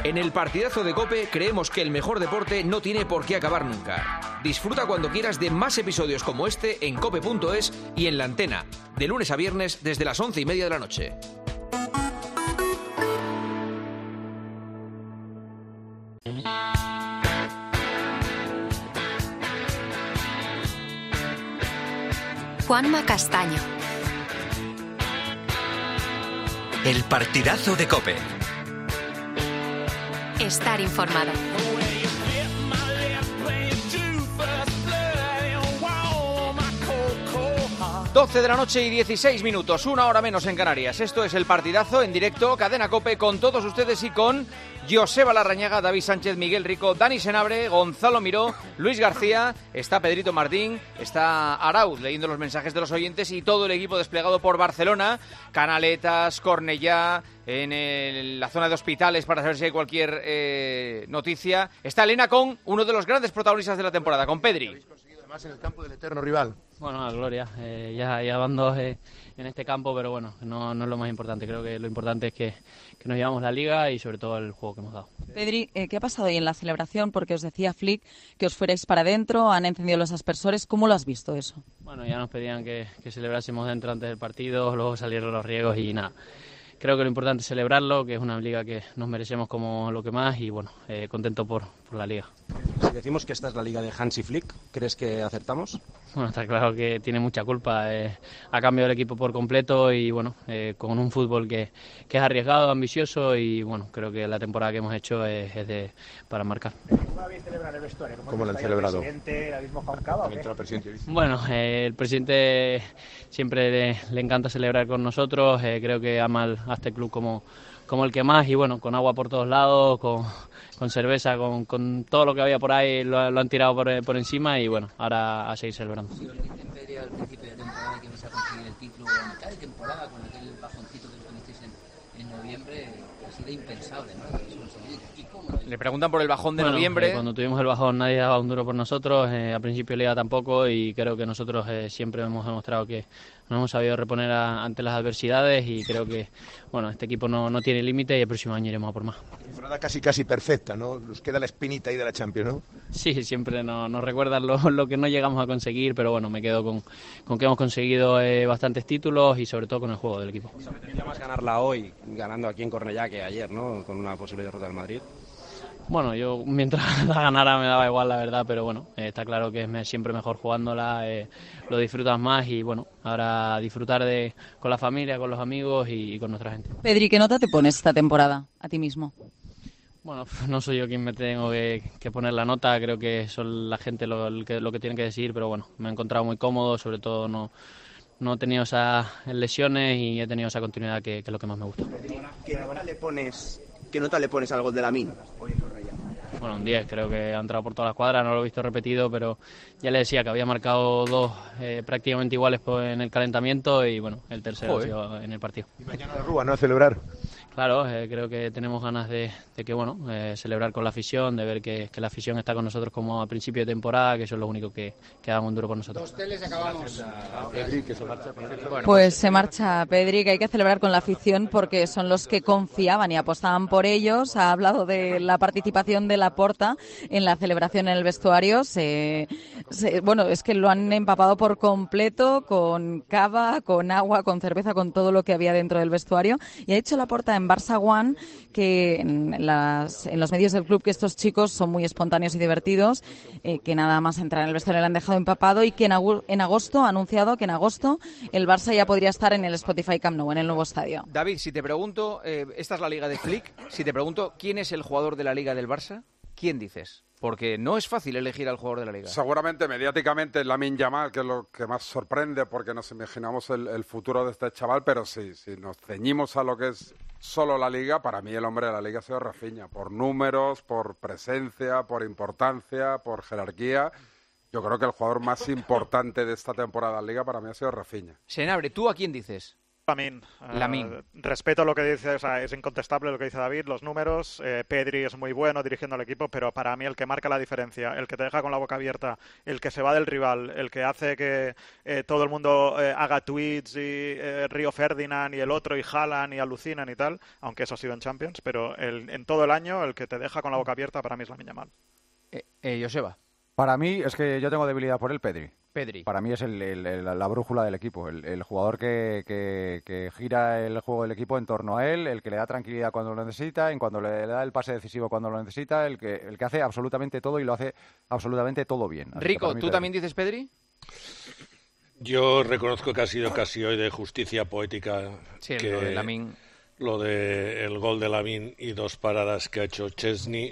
En el partidazo de COPE creemos que el mejor deporte no tiene por qué acabar nunca. Disfruta cuando quieras de más episodios como este en cope.es y en La Antena, de lunes a viernes desde las 11:30 de la noche. Juanma Castaño. El partidazo de COPE. Estar informado. 12 de la noche y 16 minutos, una hora menos en Canarias. Esto es el partidazo en directo, Cadena COPE, con todos ustedes y con Joseba Larrañaga, David Sánchez, Miguel Rico, Dani Senabre, Gonzalo Miró, Luis García, está Pedrito Martín, está Arauz leyendo los mensajes de los oyentes y todo el equipo desplegado por Barcelona, Canaletas, Cornellá, en la zona de hospitales para saber si hay cualquier noticia. Está Elena con uno de los grandes protagonistas de la temporada, con Pedri. Además en el campo del eterno rival. Bueno, a gloria, ya van dos en este campo, pero bueno, no es lo más importante. Creo que lo importante es que nos llevamos la Liga y sobre todo el juego que hemos dado. Pedri, ¿qué ha pasado hoy en la celebración? Porque os decía Flick que os fuerais para adentro, han encendido los aspersores. ¿Cómo lo has visto eso? Bueno, ya nos pedían que celebrásemos dentro antes del partido, luego salieron los riegos y nada. Creo que lo importante es celebrarlo, que es una liga que nos merecemos como lo que más y bueno, contento por la liga. Si decimos que esta es la liga de Hansi Flick, ¿crees que acertamos? Bueno, está claro que tiene mucha culpa. Ha cambiado el equipo por completo y bueno, con un fútbol que es arriesgado, ambicioso y bueno, creo que la temporada que hemos hecho es para marcar. ¿Cómo habéis celebrado el vestuario? ¿Cómo lo han celebrado? ¿El presidente, el mismo Juan Cava? Bueno, el presidente siempre le encanta celebrar con nosotros. Creo que ama a este club como el que más y bueno, con agua por todos lados, con cerveza, con todo lo que había por ahí lo han tirado por encima y bueno, ahora a seguir celebrando. Sí, en Pedri al principio de temporada que vais a conseguir el título, a mitad de temporada con aquel bajoncito que tuvisteis en noviembre, ha sido impensable, ¿no? Le preguntan por el bajón de bueno, noviembre. Cuando tuvimos el bajón nadie daba un duro por nosotros, al principio Liga tampoco y creo que nosotros siempre hemos demostrado que nos hemos sabido reponer ante las adversidades y creo que bueno, este equipo no tiene límite y el próximo año iremos a por más. Temporada casi perfecta, ¿no? Nos queda la espinita ahí de la Champions, ¿no? Sí, siempre nos recuerdan lo que no llegamos a conseguir, pero bueno, me quedo con que hemos conseguido bastantes títulos y sobre todo con el juego del equipo. ¿Os apetecía más ganarla hoy, ganando aquí en Cornellá que ayer, ¿no? Con una posible derrota del Madrid. Bueno, yo mientras la ganara me daba igual, la verdad, pero bueno, está claro que es siempre mejor jugándola, lo disfrutas más y bueno, ahora disfrutar con la familia, con los amigos y con nuestra gente. Pedri, ¿qué nota te pones esta temporada a ti mismo? Bueno, no soy yo quien me tengo que poner la nota, creo que son la gente lo que tienen que decir, pero bueno, me he encontrado muy cómodo, sobre todo no he tenido esas lesiones y he tenido esa continuidad que es lo que más me gusta. ¿Qué nota le pones al gol de Lamine? Bueno, un 10, creo que ha entrado por toda la escuadra, no lo he visto repetido, pero ya le decía que había marcado dos prácticamente iguales en el calentamiento y bueno, el tercero ha sido en el partido. Y mañana la Rúa, ¿no? A celebrar. Claro, creo que tenemos ganas de que bueno, celebrar con la afición, de ver que la afición está con nosotros como a principio de temporada, que eso es lo único que dan un duro por nosotros. Pues se marcha Pedri, que hay que celebrar con la afición porque son los que confiaban y apostaban por ellos. Ha hablado de la participación de Laporta en la celebración en el vestuario. Bueno, es que lo han empapado por completo con cava, con agua, con cerveza, con todo lo que había dentro del vestuario. Y ha dicho Laporta en Barça One que en los medios del club que estos chicos son muy espontáneos y divertidos, que nada más entrar en el vestuario le han dejado empapado y que en agosto ha anunciado que en agosto el Barça ya podría estar en el Spotify Camp Nou, en el nuevo estadio. David, si te pregunto, esta es la Liga de Flick, si te pregunto quién es el jugador de la Liga del Barça, ¿quién dices? Porque no es fácil elegir al jugador de la Liga. Seguramente, mediáticamente, Lamine Yamal, que es lo que más sorprende, porque nos imaginamos el futuro de este chaval, pero sí, si nos ceñimos a lo que es solo la Liga, para mí el hombre de la Liga ha sido Rafinha, por números, por presencia, por importancia, por jerarquía. Yo creo que el jugador más importante de esta temporada en Liga para mí ha sido Rafinha. Senabre, ¿tú a quién dices? Lamine. Respeto lo que dice, o sea, es incontestable lo que dice David, los números. Pedri es muy bueno dirigiendo al equipo, pero para mí el que marca la diferencia, el que te deja con la boca abierta, el que se va del rival, el que hace que todo el mundo haga tweets y Río Ferdinand y el otro y Haaland y alucinan y tal, aunque eso ha sido en Champions, pero en todo el año el que te deja con la boca abierta para mí es Lamine Yamal. Joseba. Para mí es que yo tengo debilidad por él, Pedri. Para mí es la brújula del equipo, el jugador que gira el juego del equipo en torno a él, el que le da tranquilidad cuando lo necesita, en cuando le da el pase decisivo cuando lo necesita, el que hace absolutamente todo y lo hace absolutamente todo bien. Rico, ¿tú también dices Pedri? Yo reconozco que ha sido casi hoy de justicia poética lo de Lamine. Lo de el gol de Lamine y 2 paradas que ha hecho Chesney.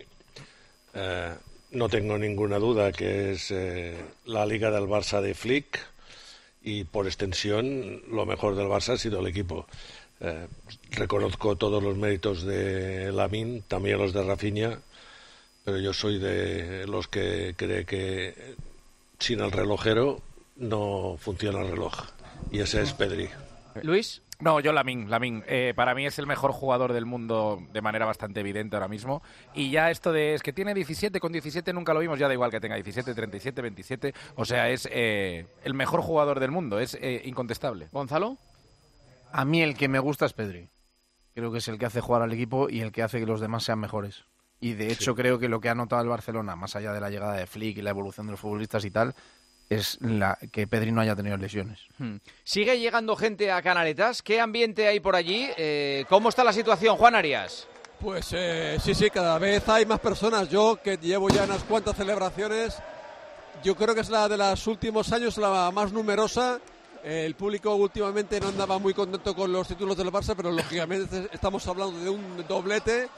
No tengo ninguna duda que es la liga del Barça de Flick y por extensión lo mejor del Barça ha sido el equipo. Reconozco todos los méritos de Lamine, también los de Rafinha, pero yo soy de los que cree que sin el relojero no funciona el reloj y ese es Pedri. Luis. No, yo Lamine. Para mí es el mejor jugador del mundo de manera bastante evidente ahora mismo. Y ya esto es que tiene 17, con 17 nunca lo vimos, ya da igual que tenga 17, 37, 27. O sea, es el mejor jugador del mundo, es incontestable. ¿Gonzalo? A mí el que me gusta es Pedri. Creo que es el que hace jugar al equipo y el que hace que los demás sean mejores. Y de hecho creo que lo que ha notado el Barcelona, más allá de la llegada de Flick y la evolución de los futbolistas y tal, es que Pedri no haya tenido lesiones. Sigue llegando gente a Canaletas. ¿Qué ambiente hay por allí? ¿Cómo está la situación, Juan Arias? Pues sí, cada vez hay más personas. Yo, que llevo ya unas cuantas celebraciones, yo creo que es la de los últimos años la más numerosa. El público últimamente no andaba muy contento con los títulos del Barça, pero lógicamente estamos hablando de un doblete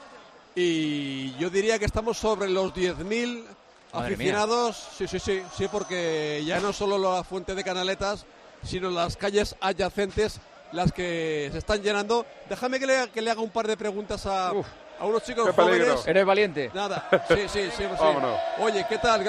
y yo diría que estamos sobre los 10.000 aficionados. Sí, porque ya no solo la fuente de Canaletas, sino las calles adyacentes las que se están llenando. Déjame que le haga un par de preguntas a unos chicos jóvenes. ¿Eres valiente? Nada, sí. Oye, ¿qué tal?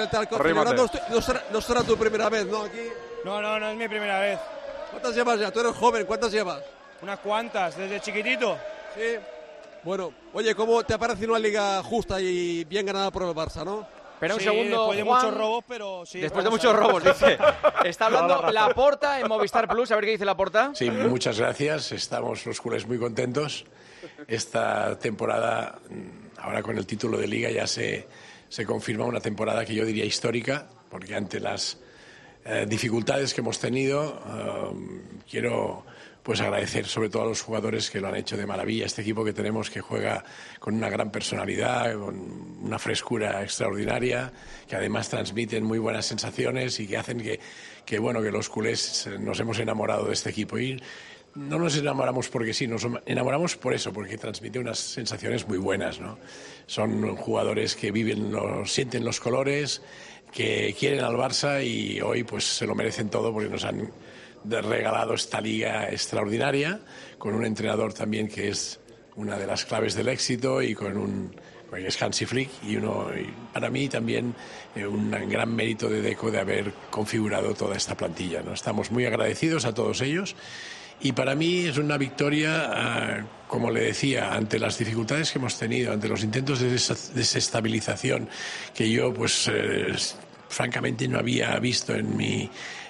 No será tu primera vez, ¿no? Aquí. No es mi primera vez. ¿Cuántas llevas ya? Tú eres joven, ¿cuántas llevas? Unas cuantas, desde chiquitito. Sí. Bueno, oye, ¿cómo te parece una liga justa y bien ganada por el Barça, no? Pero un segundo, después de Juan, muchos robos, pero sí. Después de muchos robos, dice. Está hablando Laporta en Movistar Plus. A ver qué dice Laporta. Sí, muchas gracias. Estamos los culés muy contentos. Esta temporada, ahora con el título de Liga, ya se confirma una temporada que yo diría histórica, porque ante las dificultades que hemos tenido, quiero pues agradecer sobre todo a los jugadores que lo han hecho de maravilla. Este equipo que tenemos que juega con una gran personalidad, con una frescura extraordinaria, que además transmiten muy buenas sensaciones y que hacen que los culés nos hemos enamorado de este equipo. Y no nos enamoramos porque sí, nos enamoramos por eso, porque transmite unas sensaciones muy buenas, ¿no? Son jugadores que sienten los colores, que quieren al Barça y hoy pues se lo merecen todo porque nos han regalado esta liga extraordinaria, con un entrenador también que es una de las claves del éxito y que es Hansi Flick y para mí también un gran mérito de Deco de haber configurado toda esta plantilla, ¿no? Estamos muy agradecidos a todos ellos y para mí es una victoria, como le decía, ante las dificultades que hemos tenido, ante los intentos de desestabilización que yo francamente no había visto en mi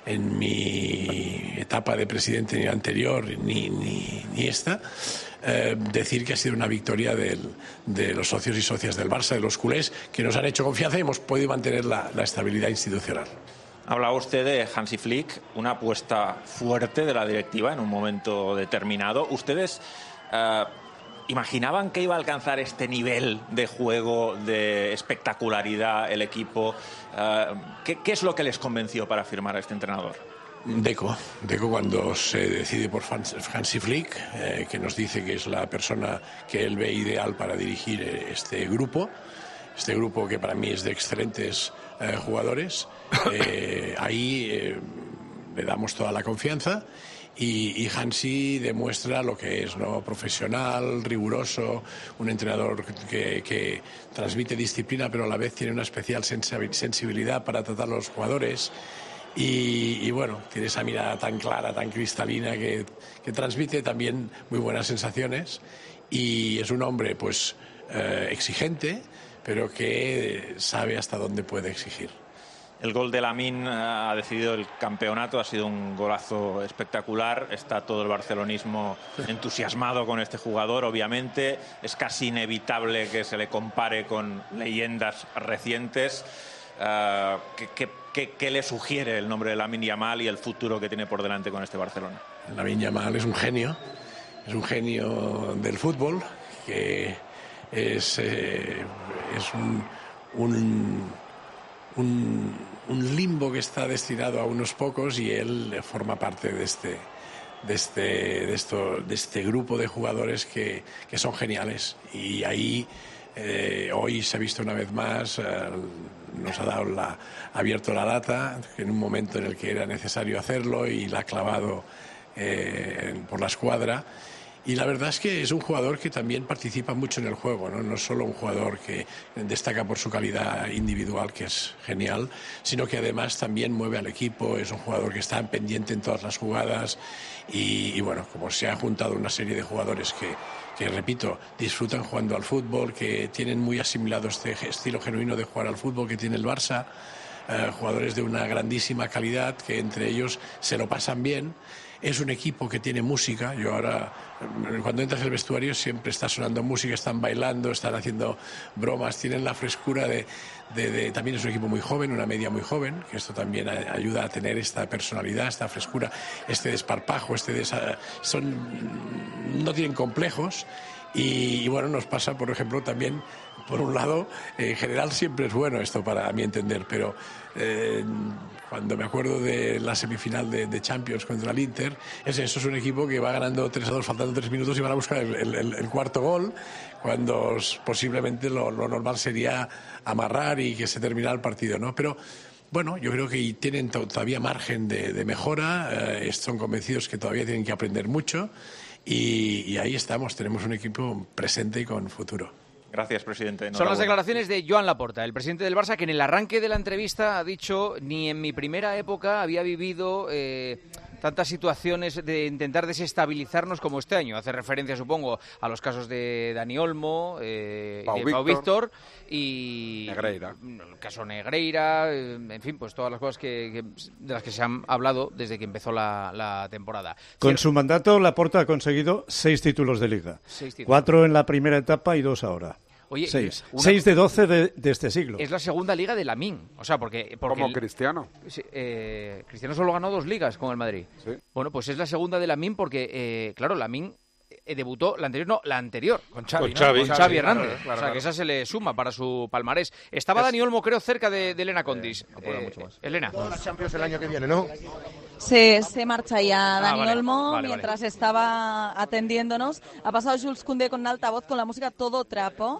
etapa de presidente ni anterior ni esta, decir que ha sido una victoria de los socios y socias del Barça, de los culés, que nos han hecho confianza y hemos podido mantener la estabilidad institucional. Hablaba usted de Hansi Flick, una apuesta fuerte de la directiva en un momento determinado. ¿Ustedes imaginaban que iba a alcanzar este nivel de juego, de espectacularidad el equipo? ¿Qué es lo que les convenció para firmar a este entrenador? Deco cuando se decide por Hansi Flick, que nos dice que es la persona que él ve ideal para dirigir este grupo que para mí es de excelentes jugadores, ahí le damos toda la confianza. Y Hansi demuestra lo que es, ¿no? Profesional, riguroso, un entrenador que transmite disciplina, pero a la vez tiene una especial sensibilidad para tratar a los jugadores. y bueno, tiene esa mirada tan clara, tan cristalina que transmite también muy buenas sensaciones, y es un hombre pues exigente, pero que sabe hasta dónde puede exigir. El gol de Lamine ha decidido el campeonato, ha sido un golazo espectacular. Está todo el barcelonismo entusiasmado con este jugador, obviamente. Es casi inevitable que se le compare con leyendas recientes. ¿Qué le sugiere el nombre de Lamine Yamal y el futuro que tiene por delante con este Barcelona? Lamine Yamal es un genio del fútbol, que es un limbo que está destinado a unos pocos, y él forma parte de este grupo de jugadores que son geniales. Y ahí hoy se ha visto una vez más, nos ha abierto la lata en un momento en el que era necesario hacerlo, y la ha clavado por la escuadra. Y la verdad es que es un jugador que también participa mucho en el juego, ¿no? No es solo un jugador que destaca por su calidad individual, que es genial, sino que además también mueve al equipo. Es un jugador que está pendiente en todas las jugadas, y bueno, como se ha juntado una serie de jugadores que, repito, disfrutan jugando al fútbol, que tienen muy asimilado este estilo genuino de jugar al fútbol que tiene el Barça, jugadores de una grandísima calidad, que entre ellos se lo pasan bien. Es un equipo que tiene música. Yo ahora, cuando entras al vestuario, siempre está sonando música, están bailando, están haciendo bromas, tienen la frescura también es un equipo muy joven, una media muy joven, que esto también ayuda a tener esta personalidad, esta frescura, este desparpajo, no tienen complejos. Y bueno, nos pasa, por ejemplo, también, por un lado, en general siempre es bueno esto para mi entender, pero cuando me acuerdo de la semifinal de Champions contra el Inter, eso es un equipo que va ganando 3-2, faltando 3 minutos, y van a buscar el cuarto gol, cuando posiblemente lo normal sería amarrar y que se terminara el partido, ¿no? Pero bueno, yo creo que tienen todavía margen de mejora, son convencidos que todavía tienen que aprender mucho. Y ahí estamos, tenemos un equipo presente y con futuro. Gracias, presidente. Son las declaraciones de Joan Laporta, el presidente del Barça, que en el arranque de la entrevista ha dicho: ni en mi primera época había vivido tantas situaciones de intentar desestabilizarnos como este año. Hace referencia, supongo, a los casos de Dani Olmo, Pau Víctor y Negreira. El caso Negreira, en fin, pues todas las cosas de las que se han hablado desde que empezó la temporada. Con su mandato, Laporta ha conseguido 6 títulos de Liga. 6 títulos. 4 en la primera etapa y 2 ahora. Oye, 6 de 12 de este siglo. Es la segunda liga de Lamine. O sea, porque como Cristiano. Cristiano solo ganó 2 ligas con el Madrid. Sí. Bueno, pues es la segunda de Lamine porque, claro, Lamine debutó la anterior. Con Xavi, con Xavi Hernández. Claro, o sea, que esa se le suma para su palmarés. Estaba Dani Olmo, creo, cerca de Elena Condis. Mucho más. Elena. Todas las Champions el año que viene, ¿no? Se marcha ya Dani Olmo, vale. mientras estaba atendiéndonos. Ha pasado Jules Koundé con altavoz, con la música todo trapo.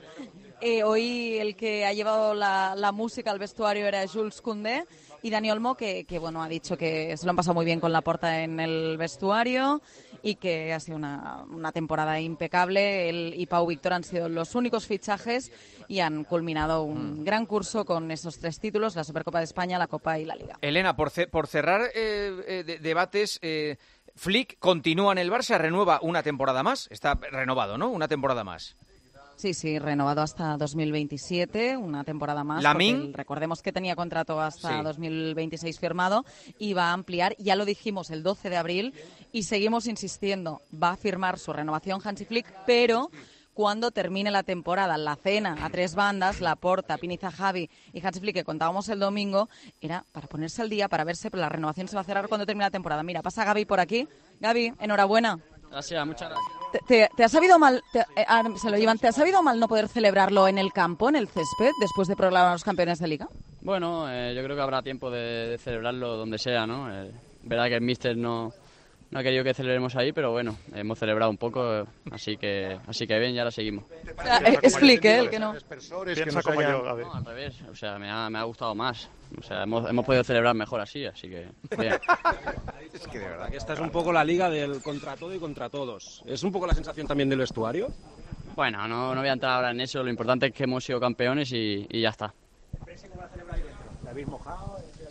Hoy el que ha llevado la música al vestuario era Jules Koundé, y Dani Olmo, que bueno, ha dicho que se lo han pasado muy bien con Laporta en el vestuario y que ha sido una temporada impecable. Él y Pau Víctor han sido los únicos fichajes y han culminado un gran curso con esos 3 títulos: la Supercopa de España, la Copa y la Liga. Elena, por cerrar debates, Flick continúa en el Barça, renueva una temporada más. Está renovado, ¿no? Una temporada más. Sí, renovado hasta 2027, una temporada más. Lamine, recordemos que tenía contrato hasta 2026 firmado y va a ampliar, ya lo dijimos el 12 de abril y seguimos insistiendo, va a firmar su renovación Hansi Flick, pero cuando termine la temporada, la cena a 3 bandas, Laporta, Piniza, Javi y Hansi Flick, que contábamos el domingo, era para ponerse al día, para verse, pero la renovación se va a cerrar cuando termine la temporada. Mira, pasa Gaby por aquí. Gaby, enhorabuena. Gracias, muchas gracias. ¿Te ha sabido mal? Se lo llevan. ¿Te ha sabido mal no poder celebrarlo en el campo, en el césped, después de proclamar los campeones de Liga? Bueno, yo creo que habrá tiempo de celebrarlo donde sea, ¿no? Verdad que el míster no ha querido que celebremos ahí, pero bueno, hemos celebrado un poco, así que bien, ya la seguimos. Explique, el que no. Piensa como yo, Gaby. No, al revés, o sea, me ha gustado más. O sea, hemos podido celebrar mejor así que bien. Es que de verdad que esta es un poco la liga del contra todo y contra todos. ¿Es un poco la sensación también del vestuario? Bueno, no voy a entrar ahora en eso, lo importante es que hemos sido campeones y ya está. ¿La habéis mojado?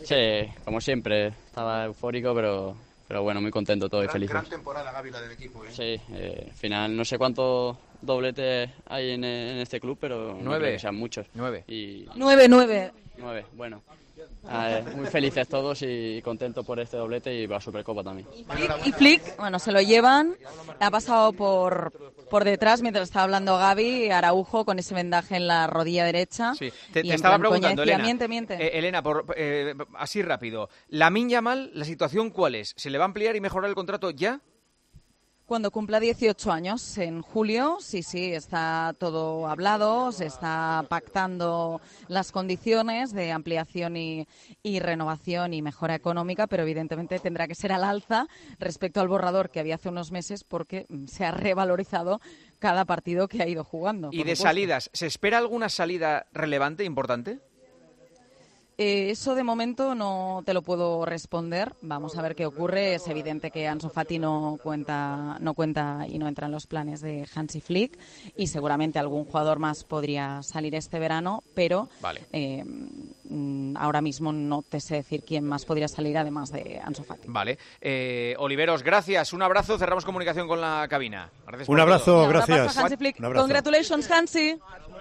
Sí, como siempre, estaba eufórico, pero bueno, muy contento todo y feliz. Gran temporada, Gavi, la del equipo, ¿eh? Sí, al final no sé cuántos dobletes hay en este club, pero 9. no creo que sean muchos. 9. 9. Bueno. Muy felices todos y contentos por este doblete y la Supercopa también. Y Flick, bueno, se lo llevan, ha pasado por detrás mientras estaba hablando Gavi, Araujo con ese vendaje en la rodilla derecha. Sí, te estaba preguntando, decía, Elena. Miente. Elena, así rápido, Lamine Yamal, ¿la situación cuál es? ¿Se le va a ampliar y mejorar el contrato ya? Cuando cumpla 18 años, en julio, sí, está todo hablado, se está pactando las condiciones de ampliación y renovación y mejora económica, pero evidentemente tendrá que ser al alza respecto al borrador que había hace unos meses porque se ha revalorizado cada partido que ha ido jugando. ¿Y de salidas? ¿Se espera alguna salida relevante, importante? Eso de momento no te lo puedo responder. Vamos a ver qué ocurre. Es evidente que Ansu Fati no cuenta y no entra en los planes de Hansi Flick y seguramente algún jugador más podría salir este verano, pero vale. Ahora mismo no te sé decir quién más podría salir además de Ansu Fati. Vale. Oliveros, gracias. Un abrazo. Cerramos comunicación con la cabina. Gracias por un abrazo, todo. gracias. Hansi Flick. Un abrazo. Congratulations, Hansi.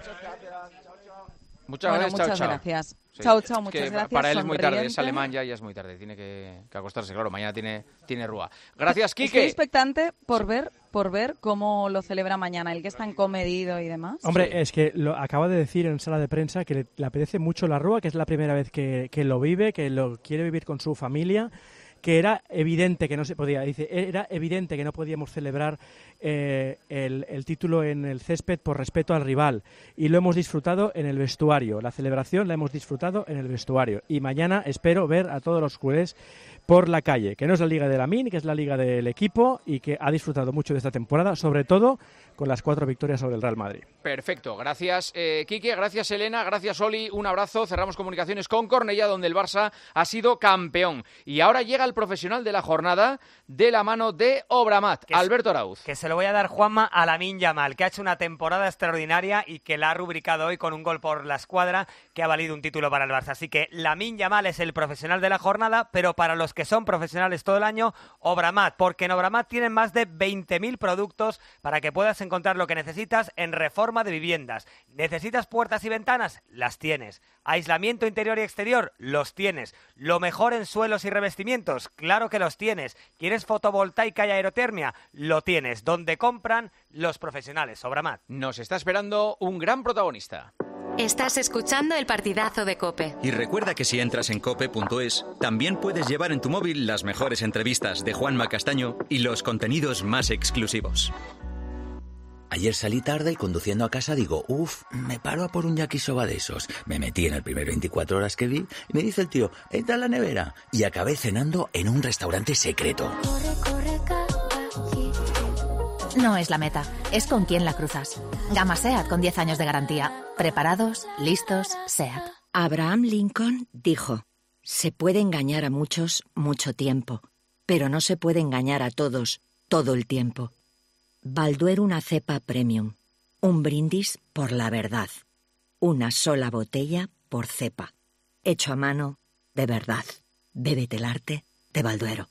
Muchas gracias. Sí, Chao, es muchas que gracias. Para él es muy tarde, es Sonriente. alemán ya es muy tarde, tiene que acostarse, claro, mañana tiene rúa. Gracias, Quique. Estoy expectante por ver cómo lo celebra mañana, el que es tan comedido y demás. Hombre, es que lo acaba de decir en sala de prensa que le apetece mucho la rúa, que es la primera vez que lo vive, que lo quiere vivir con su familia, que era evidente que no se podía, era evidente que no podíamos celebrar el título en el césped por respeto al rival, y lo hemos disfrutado en el vestuario, la celebración la hemos disfrutado en el vestuario, y mañana espero ver a todos los culés por la calle, que no es la liga de Lamine, que es la liga del equipo y que ha disfrutado mucho de esta temporada, sobre todo con las 4 victorias sobre el Real Madrid. Perfecto, gracias Quique, gracias Elena, gracias Oli, un abrazo. Cerramos comunicaciones con Cornellá, donde el Barça ha sido campeón. Y ahora llega el profesional de la jornada de la mano de Obramat, Alberto Arauz. Que se lo voy a dar, Juanma, a Lamine Yamal, que ha hecho una temporada extraordinaria y que la ha rubricado hoy con un gol por la escuadra que ha valido un título para el Barça. Así que Lamine Yamal es el profesional de la jornada, pero para los que son profesionales todo el año, Obramat, porque en Obramat tienen más de 20.000 productos para que puedas encontrar lo que necesitas en reforma de viviendas. ¿Necesitas puertas y ventanas? Las tienes. ¿Aislamiento interior y exterior? Los tienes. ¿Lo mejor en suelos y revestimientos? Claro que los tienes. ¿Quieres fotovoltaica y aerotermia? Lo tienes. ¿Dónde compran? Los profesionales. Obramat. Nos está esperando un gran protagonista. Estás escuchando el partidazo de COPE. Y recuerda que si entras en cope.es, también puedes llevar en tu móvil las mejores entrevistas de Juanma Castaño y los contenidos más exclusivos. Ayer salí tarde y conduciendo a casa digo, me paro a por un yakisoba de esos. Me metí en el primer 24 horas que vi y me dice el tío, entra en la nevera. Y acabé cenando en un restaurante secreto. No es la meta, es con quién la cruzas. Gama SEAT con 10 años de garantía. Preparados, listos, SEAT. Abraham Lincoln dijo, se puede engañar a muchos mucho tiempo, pero no se puede engañar a todos todo el tiempo. Balduero, una cepa premium. Un brindis por la verdad. Una sola botella por cepa. Hecho a mano, de verdad. Bébete el arte de Balduero.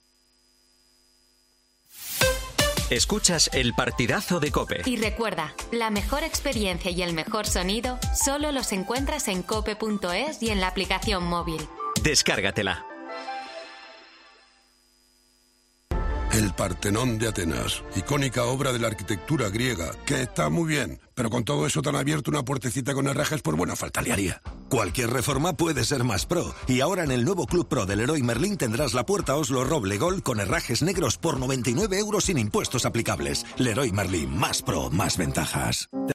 Escuchas el partidazo de COPE. Y recuerda, la mejor experiencia y el mejor sonido solo los encuentras en cope.es y en la aplicación móvil. Descárgatela. El Partenón de Atenas, icónica obra de la arquitectura griega, que está muy bien, pero con todo eso tan abierto una puertecita con herrajes por buena falta le haría. Cualquier reforma puede ser más pro, y ahora en el nuevo Club Pro del Leroy Merlin tendrás la puerta Oslo Roble Gold con herrajes negros por 99 € sin impuestos aplicables. Leroy Merlin, más pro, más ventajas.